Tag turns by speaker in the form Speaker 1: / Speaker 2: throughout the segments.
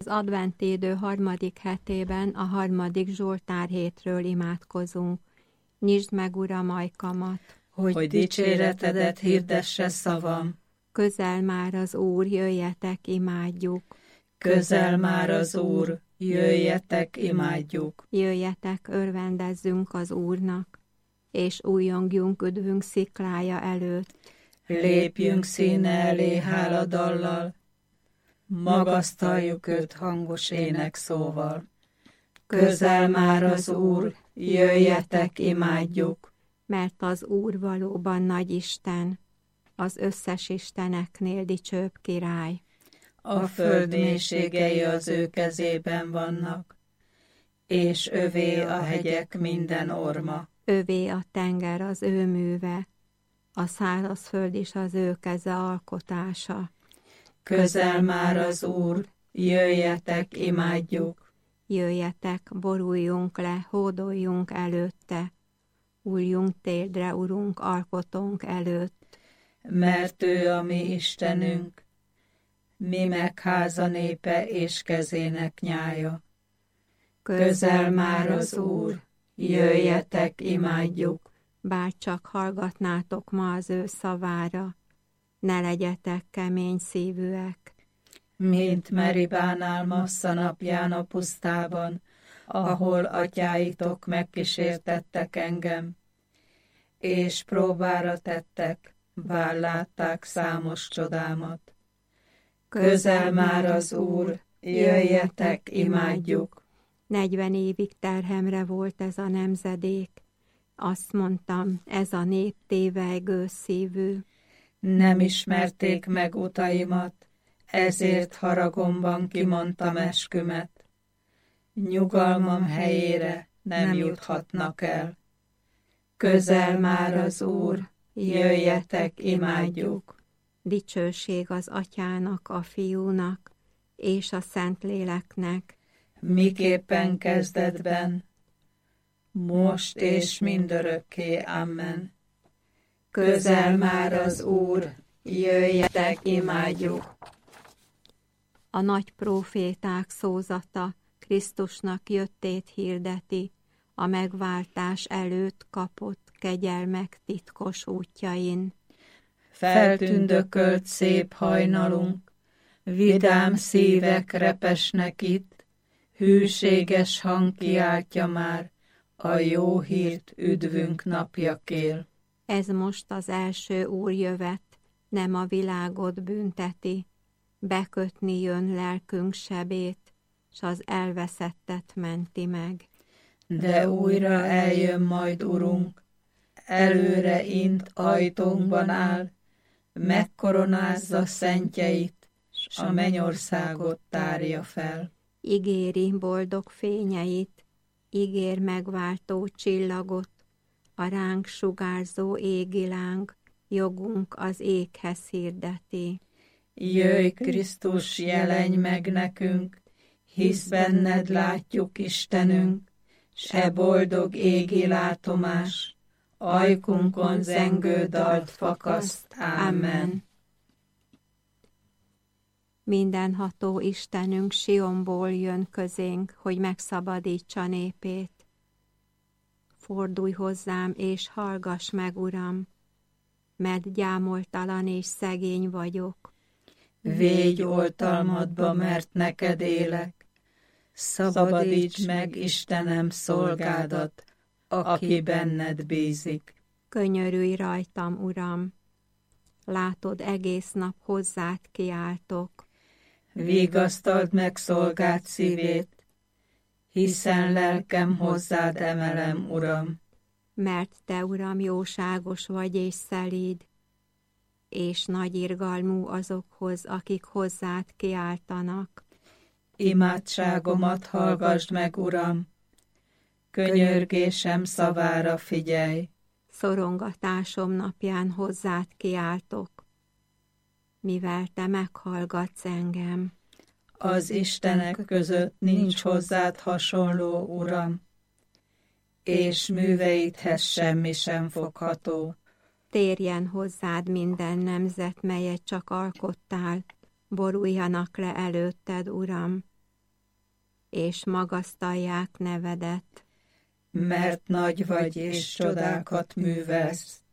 Speaker 1: Az adventidő harmadik hetében a harmadik Zsoltár hétről imádkozunk. Nyisd meg, Uram, ajkamat,
Speaker 2: hogy dicséretedet hirdesse szavam.
Speaker 1: Közel már az Úr, jöjjetek, imádjuk.
Speaker 2: Közel már az Úr, jöjjetek, imádjuk.
Speaker 1: Jöjjetek, örvendezzünk az Úrnak, és újjongjunk üdvünk sziklája előtt.
Speaker 2: Lépjünk színe elé háladallal, magasztaljuk őt hangos énekszóval. Közel már az Úr, jöjjetek, imádjuk.
Speaker 1: Mert az Úr valóban nagy Isten, az összes isteneknél dicsőbb király.
Speaker 2: A föld mélységei az ő kezében vannak, és övé a hegyek minden orma.
Speaker 1: Övé a tenger az ő műve, a szárazföld is az ő keze alkotása.
Speaker 2: Közel már az Úr, jöjjetek, imádjuk.
Speaker 1: Jöjjetek, boruljunk le, hódoljunk előtte, újjunk térdre, Urunk, alkotónk előtt.
Speaker 2: Mert ő a mi Istenünk, mi meg háza népe és kezének nyája. Közel már az Úr, jöjjetek, imádjuk.
Speaker 1: Bár csak hallgatnátok ma az ő szavára, ne legyetek kemény szívűek.
Speaker 2: Mint Meribánál Massza napján a pusztában, ahol atyáitok megkísértettek engem, és próbára tettek, bár látták számos csodámat. Közel már az Úr, jöjjetek, imádjuk.
Speaker 1: 40 évig terhemre volt ez a nemzedék. Azt mondtam, ez a nép tévejgő szívű.
Speaker 2: Nem ismerték meg utaimat, ezért haragomban kimondtam eskümet. Nyugalmam helyére nem juthatnak el. Közel már az Úr, jöjjetek, imádjuk.
Speaker 1: Dicsőség az Atyának, a Fiúnak és a Szentléleknek.
Speaker 2: Miképpen kezdetben, most és mindörökké, amen. Közel már az Úr, jöjjetek, imádjuk.
Speaker 1: A nagy próféták szózata Krisztusnak jöttét hirdeti, a megváltás előtt kapott kegyelmek titkos útjain.
Speaker 2: Feltündökölt szép hajnalunk, vidám szívek repesnek itt, hűséges hang kiáltja már, a jó hírt üdvünk napjakél.
Speaker 1: Ez most az első úrjövet, nem a világot bünteti, bekötni jön lelkünk sebét, s az elveszettet menti meg.
Speaker 2: De újra eljön majd, Urunk, előre int ajtónkban áll, megkoronázza szentjeit, s a mennyországot tárja fel.
Speaker 1: Ígéri boldog fényeit, ígér megváltó csillagot, a ránk sugárzó égi láng, jogunk az éghez hirdeti.
Speaker 2: Jöjj, Krisztus, jelenj meg nekünk, hisz benned látjuk Istenünk, s boldog égi látomás, ajkunkon zengő dalt fakaszt. Amen.
Speaker 1: Mindenható Istenünk Sionból jön közénk, hogy megszabadítsa népét. Fordulj hozzám, és hallgass meg, Uram, mert gyámoltalan és szegény vagyok.
Speaker 2: Végy oltalmadba, mert neked élek. Szabadíts meg, Istenem, szolgádat, aki benned bízik.
Speaker 1: Könyörülj rajtam, Uram, látod, egész nap hozzád kiáltok.
Speaker 2: Vigasztald meg szolgád szívét, hiszen lelkem hozzád emelem, Uram.
Speaker 1: Mert te, Uram, jóságos vagy és szelíd, és nagy irgalmú azokhoz, akik hozzád kiáltanak.
Speaker 2: Imádságomat hallgasd meg, Uram, könyörgésem szavára figyelj.
Speaker 1: Szorongatásom napján hozzád kiáltok, mivel te meghallgatsz engem.
Speaker 2: Az istenek között nincs hozzád hasonló, Uram, és műveidhez semmi sem fogható.
Speaker 1: Térjen hozzád minden nemzet, melyet csak alkottál, boruljanak le előtted, Uram, és magasztalják nevedet.
Speaker 2: Mert nagy vagy és csodákat művelsz.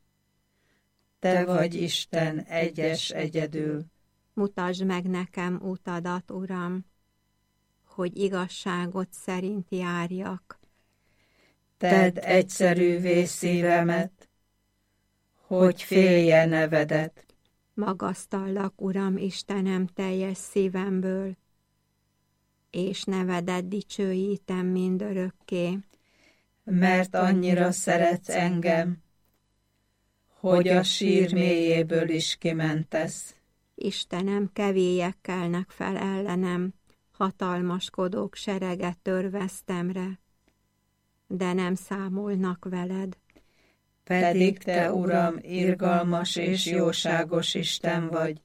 Speaker 2: Te vagy Isten egyes egyedül.
Speaker 1: Mutasd meg nekem utadat, Uram, hogy igazságot szerint járjak.
Speaker 2: Tedd egyszerűvé szívemet, hogy félje nevedet.
Speaker 1: Magasztallak, Uram, Istenem, teljes szívemből, és nevedet dicsőítem mindörökké.
Speaker 2: Mert annyira szeretsz engem, hogy a sír mélyéből is kimentesz.
Speaker 1: Istenem, kevélyek kelnek fel ellenem, hatalmaskodók sereget törvesztemre, de nem számolnak veled.
Speaker 2: Pedig te, Uram, irgalmas és jóságos Isten vagy,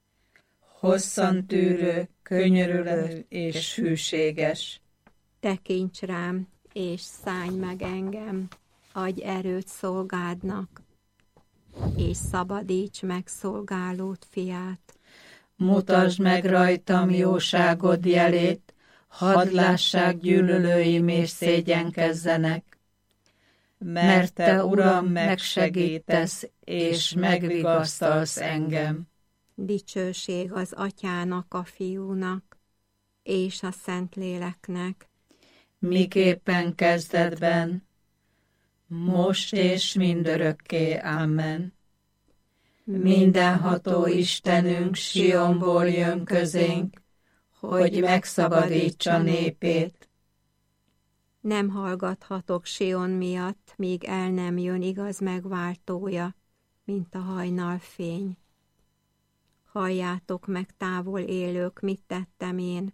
Speaker 2: hosszan tűrő, könyörülő és hűséges.
Speaker 1: Tekints rám, és szállj meg engem, adj erőt szolgádnak, és szabadíts meg szolgálód fiát.
Speaker 2: Mutasd meg rajtam jóságod jelét, hadd lássák gyűlölőim és szégyenkezzenek. Mert te, Uram, megsegítesz és megvigasztalsz engem.
Speaker 1: Dicsőség az Atyának, a Fiúnak, és a Szentléleknek.
Speaker 2: Miképpen kezdetben, most és mindörökké. Amen. Mindenható Istenünk Sionból jön közénk, hogy megszabadítsa népét.
Speaker 1: Nem hallgathatok Sion miatt, míg el nem jön igaz megváltója, mint a hajnalfény. Halljátok meg, távol élők, mit tettem én.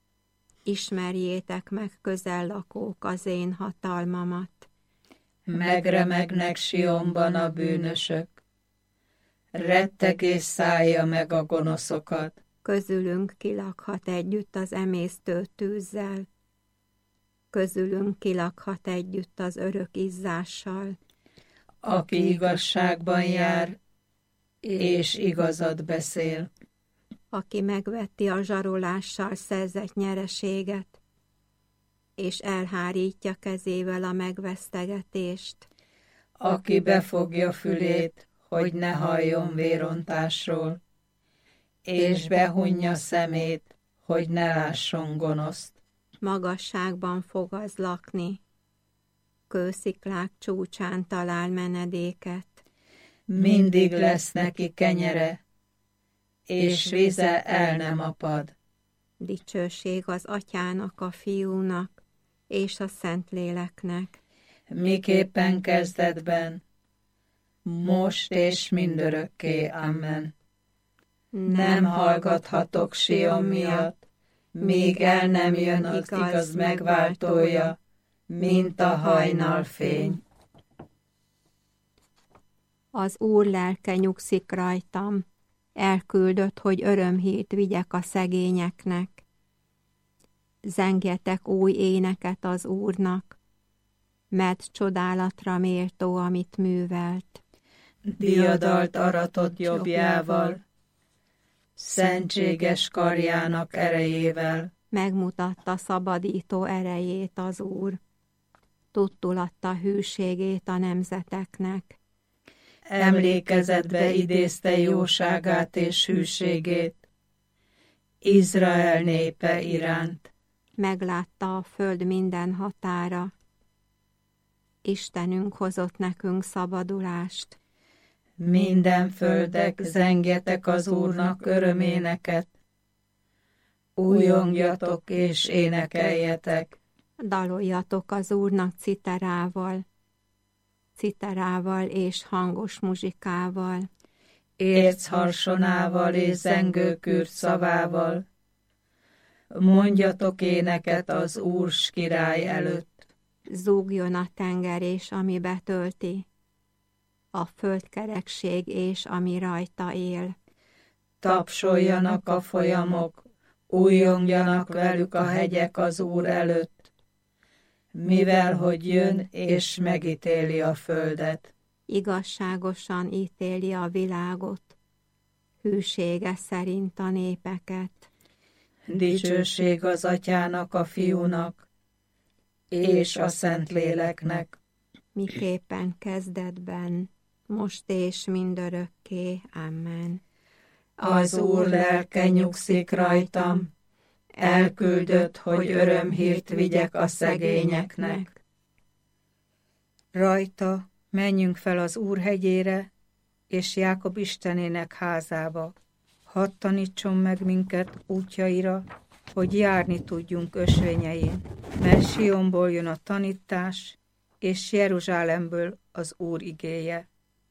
Speaker 1: Ismerjétek meg, közel lakók, az én hatalmamat.
Speaker 2: Megremegnek Sionban a bűnösök, rettegés szállja meg a gonoszokat.
Speaker 1: Közülünk kilakhat együtt az emésztő tűzzel, közülünk kilakhat együtt az örök izzással.
Speaker 2: Aki igazságban jár, és igazat beszél.
Speaker 1: Aki megvetti a zsarolással szerzett nyereséget, és elhárítja kezével a megvesztegetést.
Speaker 2: Aki befogja fülét, hogy ne halljon vérontásról, és behunja szemét, hogy ne lásson gonoszt.
Speaker 1: Magasságban fog az lakni, kősziklák csúcsán talál menedéket.
Speaker 2: Mindig lesz neki kenyere, és vize el nem apad.
Speaker 1: Dicsőség az Atyának, a Fiúnak, és a Szentléleknek.
Speaker 2: Miképpen kezdetben, most és mindörökké. Amen. Nem hallgathatok Sion miatt, míg el nem jön az igaz megváltója, mint a hajnalfény.
Speaker 1: Az Úr lelke nyugszik rajtam, elküldött, hogy örömhírt vigyek a szegényeknek. Zengjetek új éneket az Úrnak, mert csodálatra méltó, amit művelt.
Speaker 2: Diadalt aratott jobbjával, szentséges karjának erejével.
Speaker 1: Megmutatta szabadító erejét az Úr, tudtul adta hűségét a nemzeteknek.
Speaker 2: Emlékezetbe idézte jóságát és hűségét Izrael népe iránt.
Speaker 1: Meglátta a föld minden határa. Istenünk hozott nekünk szabadulást.
Speaker 2: Minden földek, zengjetek az Úrnak öröméneket. Újongjatok és énekeljetek.
Speaker 1: Daloljatok az Úrnak citerával és hangos muzsikával.
Speaker 2: Ércharsonával és zengőkürt szavával. Mondjatok éneket az Úr s király előtt.
Speaker 1: Zúgjon a tenger és ami betölti, a földkerekség és ami rajta él.
Speaker 2: Tapsoljanak a folyamok, újongjanak velük a hegyek az Úr előtt, mivel hogy jön és megítéli a földet.
Speaker 1: Igazságosan ítéli a világot, hűsége szerint a népeket.
Speaker 2: Dicsőség az Atyának, a Fiúnak, és a Szentléleknek.
Speaker 1: Miképpen kezdetben, most és mindörökké. Amen.
Speaker 2: Az Úr lelke nyugszik rajtam, elküldött, hogy örömhírt vigyek a szegényeknek.
Speaker 3: Rajta menjünk fel az Úr hegyére, és Jákob Istenének házába. Hadd tanítson meg minket útjaira, hogy járni tudjunk ösvényein, mert Sionból jön a tanítás, és Jeruzsálemből az Úr igéje.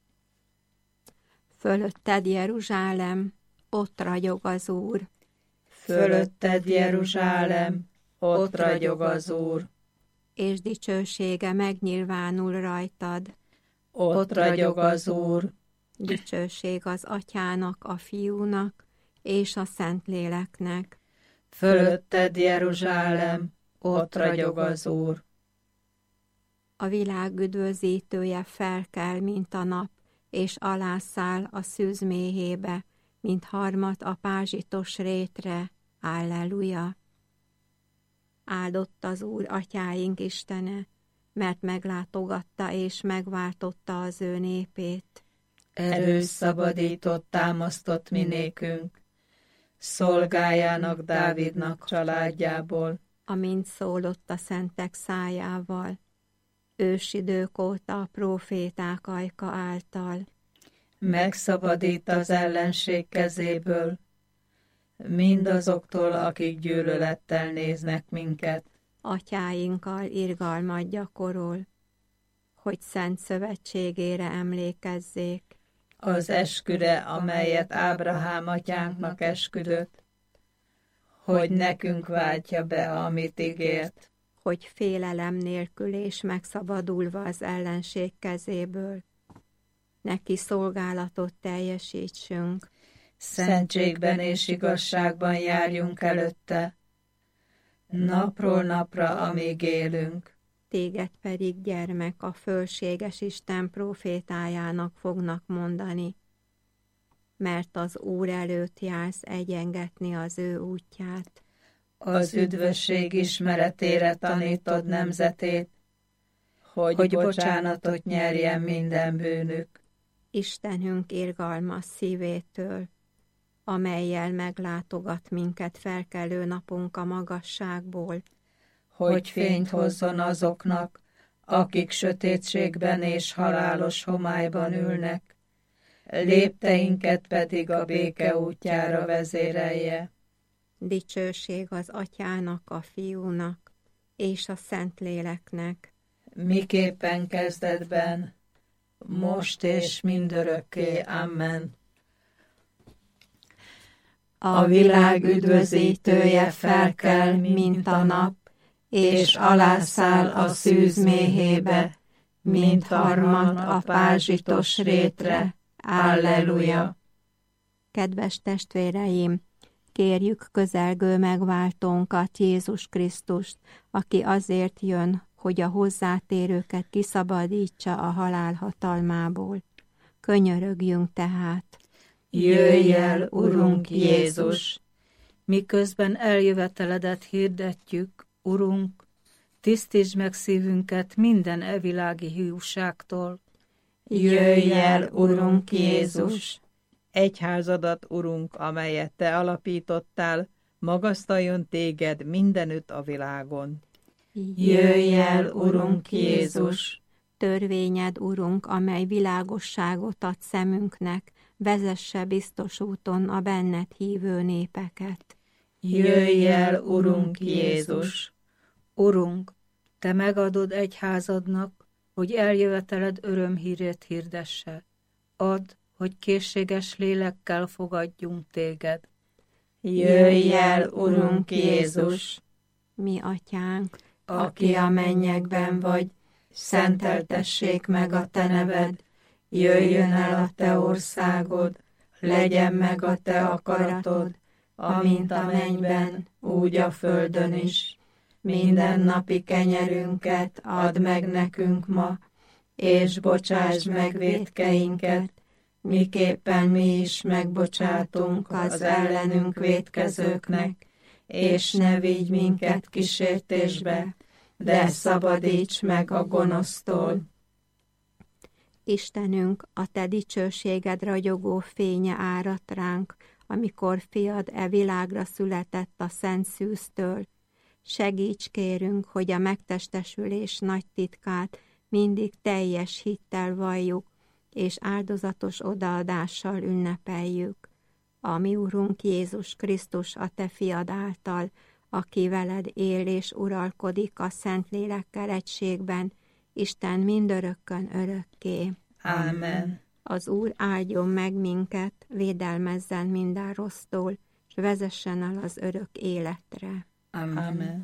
Speaker 1: Fölötted, Jeruzsálem, ott ragyog az Úr.
Speaker 2: Fölötted, Jeruzsálem, ott ragyog az Úr.
Speaker 1: És dicsősége megnyilvánul rajtad.
Speaker 2: Ott ragyog az Úr.
Speaker 1: Dicsőség az Atyának, a Fiúnak, és a Szentléleknek.
Speaker 2: Fölötted, Jeruzsálem, ott ragyog az Úr.
Speaker 1: A világ üdvözítője felkel, mint a nap, és alászáll a szűz méhébe, mint harmat a pázsitos rétre. Alleluja! Áldott az Úr, atyáink Istene, mert meglátogatta és megváltotta az ő népét.
Speaker 2: Erős szabadított, támasztott minékünk, szolgájának, Dávidnak családjából.
Speaker 1: Amint szólott a szentek szájával, ősidők óta a próféták ajka által.
Speaker 2: Megszabadít az ellenség kezéből, mindazoktól, akik gyűlölettel néznek minket.
Speaker 1: Atyáinkkal irgalmat gyakorol, hogy szent szövetségére emlékezzék.
Speaker 2: Az esküre, amelyet Ábrahám atyánknak esküdött, hogy nekünk váltja be, amit ígért.
Speaker 1: Hogy félelem nélkül és megszabadulva az ellenség kezéből, neki szolgálatot teljesítsünk.
Speaker 2: Szentségben és igazságban járjunk előtte, napról napra, amíg élünk.
Speaker 1: Téged pedig, gyermek, a fölséges Isten prófétájának fognak mondani, mert az Úr előtt jársz egyengetni az ő útját.
Speaker 2: Az üdvösség ismeretére tanítod nemzetét, hogy bocsánatot nyerjen minden bűnük.
Speaker 1: Istenünk irgalmas szívétől, amellyel meglátogat minket felkelő napunk a magasságból,
Speaker 2: hogy fényt hozzon azoknak, akik sötétségben és halálos homályban ülnek, lépteinket pedig a béke útjára vezérelje.
Speaker 1: Dicsőség az Atyának, a Fiúnak, és a Szentléleknek.
Speaker 2: Miképpen kezdetben, most és mindörökké. Amen.
Speaker 1: A világ üdvözítője felkel, mint a nap, és alászáll a szűz méhébe, mint harmat a pázsitos rétre. Alleluja! Kedves testvéreim, kérjük közelgő megváltónkat, Jézus Krisztust, aki azért jön, hogy a hozzátérőket kiszabadítsa a halál hatalmából. Könyörögjünk tehát.
Speaker 2: Jöjj el, Urunk Jézus!
Speaker 3: Miközben eljöveteledet hirdetjük, Urunk, tisztítsd meg szívünket minden evilági hiúságtól.
Speaker 2: Jöjj el, Urunk Jézus!
Speaker 4: Egyházadat, Urunk, amelyet Te alapítottál, magasztaljon Téged mindenütt a világon.
Speaker 2: Jöjj el, Urunk Jézus!
Speaker 1: Törvényed, Urunk, amely világosságot ad szemünknek, vezesse biztos úton a benned hívő népeket.
Speaker 2: Jöjj el, Urunk Jézus!
Speaker 3: Urunk, Te megadod egyházadnak, hogy eljöveteled örömhírét hirdesse. Add, hogy készséges lélekkel fogadjunk Téged.
Speaker 2: Jöjj el, Urunk Jézus!
Speaker 1: Mi Atyánk,
Speaker 2: aki a mennyekben vagy, szenteltessék meg a Te neved, jöjjön el a Te országod, legyen meg a Te akaratod, amint a mennyben, úgy a földön is. Mindennapi kenyerünket add meg nekünk ma, és bocsásd meg vétkeinket, miképpen mi is megbocsátunk az ellenünk vétkezőknek, és ne vigy minket kísértésbe, de szabadíts meg a gonosztól.
Speaker 1: Istenünk, a te dicsőséged ragyogó fénye áradt ránk, amikor fiad e világra született a szent szűztől. Segíts kérünk, hogy a megtestesülés nagy titkát mindig teljes hittel valljuk, és áldozatos odaadással ünnepeljük. A mi Urunk Jézus Krisztus a te fiad által, aki veled él és uralkodik a Szentlélekkel egységben, Isten mindörökkön örökké.
Speaker 2: Ámen.
Speaker 1: Az Úr áldjon meg minket, védelmezzen minden rossztól, és vezessen el az örök életre.
Speaker 2: Amen.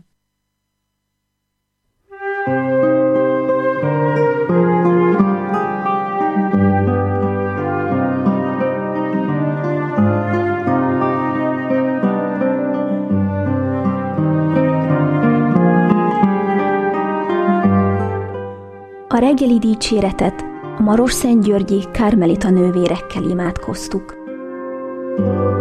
Speaker 5: A reggeli dicséretet a Marosszentgyörgyi Kármelita nővérekkel imádkoztuk.